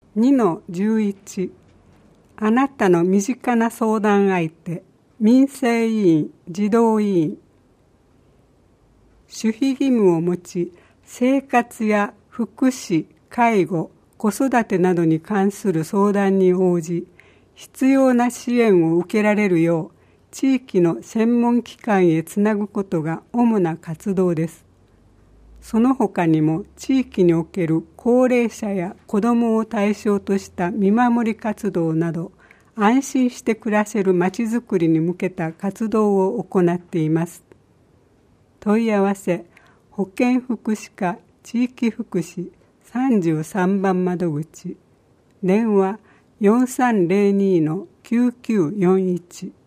2-11 あなたの身近な相談相手、民生委員、児童委員。守秘義務を持ち、生活や福祉、介護、子育てなどに関する相談に応じ、必要な支援を受けられるよう、地域の専門機関へつなぐことが主な活動です。その他にも地域における高齢者や子どもを対象とした見守り活動など、安心して暮らせるまちづくりに向けた活動を行っています。問い合わせ、保健福祉課地域福祉33番窓口、電話 4302-9941